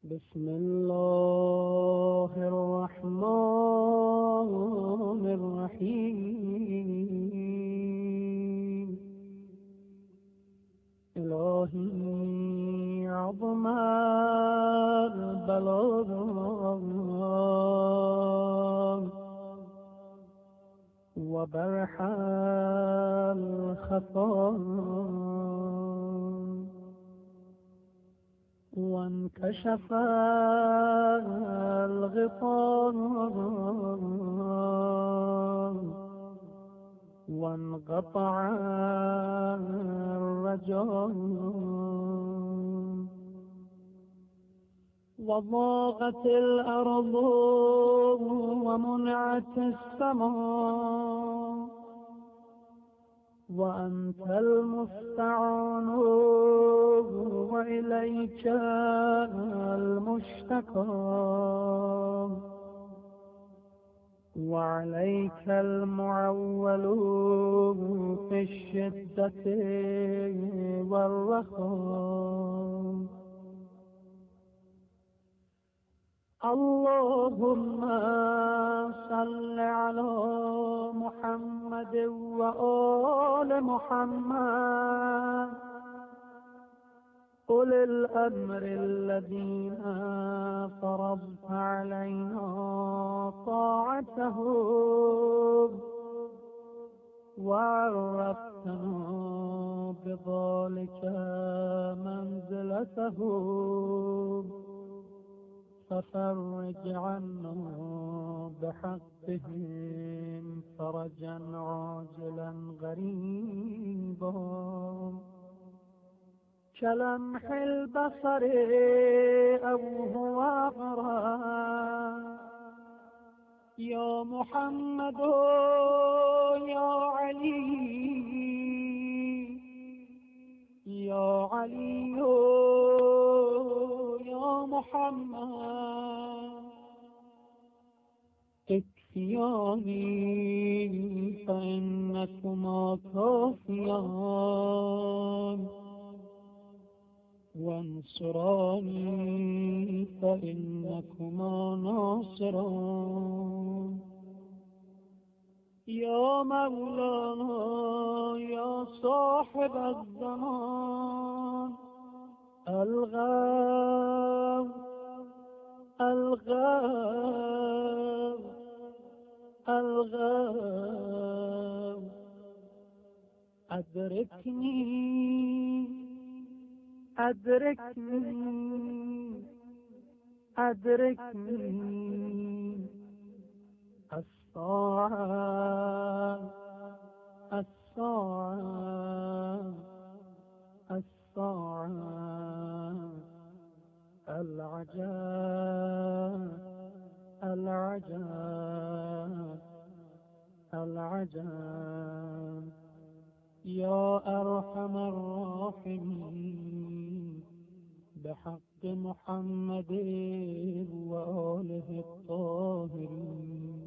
بسم الله الرحمن الرحيم. إلهي عظم البلاء وبرح الخفاء وانكشف الغطاء وانقطع الرجاء وضاقت الأرض ومنعت السماء وأنت المستعان وإليك المشتكى وعليك المعول في الشدة والرخاء. اللهم صل على محمد وآل محمد أولي الأمر الذين فرضت علينا طاعتهم وعرفتنا بذلك منزلتهم، ففرج عنا بحقهم فرجا عاجلا غريبا كلمح البصر أو هو أقرب. يا محمد يا علي يا علي يا محمد اكفياني فإنكما كافيان وانصراني فإنكما ناصران. يا مولانا يا صاحب الزمان الغاو الغاو الغاو أدركني أدركني أدركني الساعة الساعة الساعة العجاب العجاب العجاب. يا أرحم الراحمين بحق محمد وآله الطاهرين.